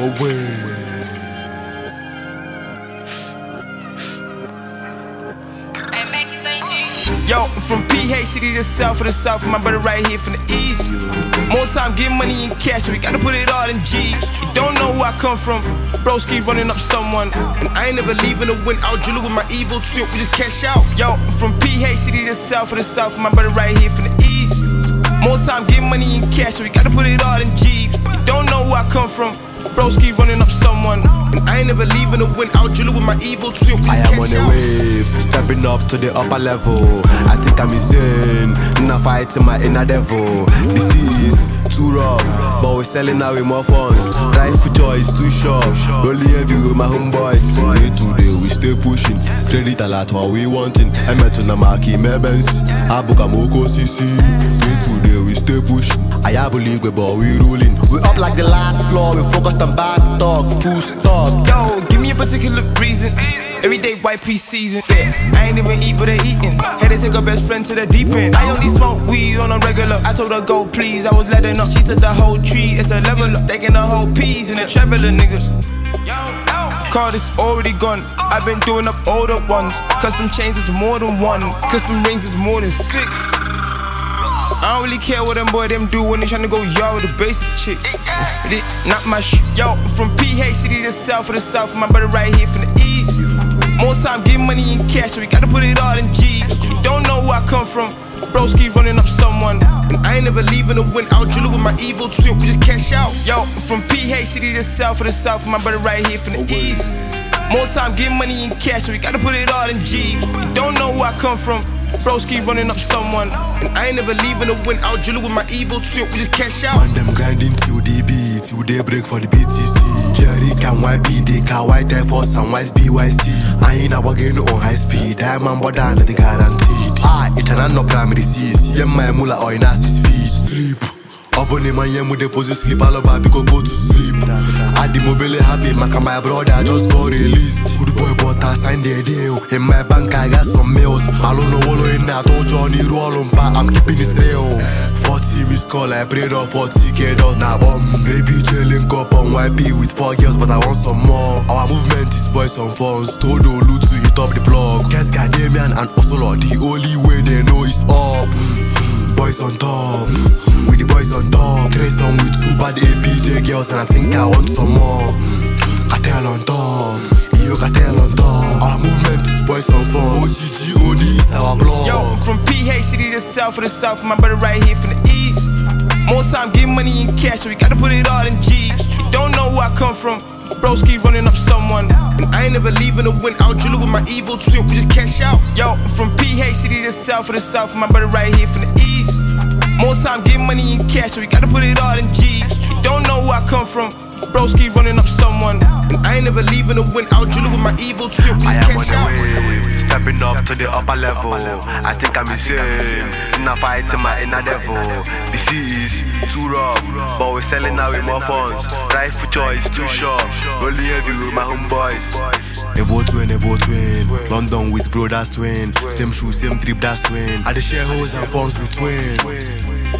Yo, I'm from PH, city to south of the south, my brother right here from the east. More time, get money in cash, we gotta put it all in G. You don't know where I come from, broski running up someone. And I ain't never leaving to win out, Julia with my evil twin, we just cash out. Yo, I'm from PH, city to south of the south, my brother right here from the east. More time, get money in cash, we gotta put it all in G. You don't know where I come from, broski running up someone. And I ain't never leaving to win out, Julia with my evil twin, we just I am on a wave, stepping up to the upper level. I think I'm insane, not fighting my inner devil. This is too rough, but we're selling now with more funds. Drive for joy is too short, only heavy with my homeboys. Day to day we stay pushing, credit a lot what we wanting. I met on the marquee, my Benz, I book a Moko CC. Day to day we stay pushing, I believe we but we rolling. We up like the last floor, we focused on back talk, full stop. Yo, give me a particular reason. Everyday white pea season, yeah. I ain't even eat, but they eating. Had to take her best friend to the deep end. I only smoke weed on a regular. I told her go please, I was letting up. She took the whole tree, it's a level up. Staking the whole peas in a traveler, nigga. Card is already gone. I've been doing up older ones. Custom chains is more than one. Custom rings is more than 6. I don't really care what them boy them do when they tryna go yard with a basic chick. But it not my Yo, I'm from PH, city to south of the south, my brother right here from the east. More time, get money in cash, we gotta put it all in G. You don't know where I come from, broski running up someone. And I ain't never leaving to win out, Julia with my evil twin, we just cash out. Yo, I'm from PH, city to south of the south, my brother right here from the east. More time, get money in cash, we gotta put it all in G. You don't know where I come from, broski running up someone. And I ain't never leaving to win out, Julia with my evil twin, we just cash out. Man, them grinding till they beat, till they break for the BTC. Jerry can YB, they can white Air Force and white BYC. I ain't about getting on high speed, diamond but down the guaranteed. It's an no primary seas, yeah my mula or in ass's feet. Sleep, up on him and yeah mu deposit sleep, all about because go to sleep. I the mobile happy, my brother just got released. Good boy but I signed the deal, in my bank I got some mails. I don't know what in that, oh Johnny roll on pa, I'm keeping it real. 40 missed call, I prayed on 40k dot now bomb. Baby link up on YP with 4 girls, but I want some more. Our movement is boys on phones, told Olu to hit up the blog. Guess Damian and Osolo, the only way they know is up. Boys on top, with the boys on top. Trace on with 2 bad APJ girls, and I think I want some more. Cartel on top, yo cartel on top. Our movement is boys on phone. OGGOD is our blog. Yo, I'm from PH, city to south of the south, my brother right here from the east. More time, get money in cash, we gotta put it all in G. You don't know where I come from, broski running up someone. And I ain't never leaving to win out, Julia with my evil twin, we just cash out. Yo, I'm from PH, city to south of the south, my brother right here from the east. More time, get money in cash, we gotta put it all in G. You don't know where I come from, broski running up someone. And I ain't never leaving to win out, Julia with my evil twin, we just cash out. I am on the way, stepping up to the upper level. I think I'm insane, not fighting my inner devil. This is too rough, but we're selling now with more funds. Drive for choice, too short, only heavy with my homeboys. Evo twin, London with bro, that's twin. Same shoe, same trip, that's twin. I the share hoes and funds with twin.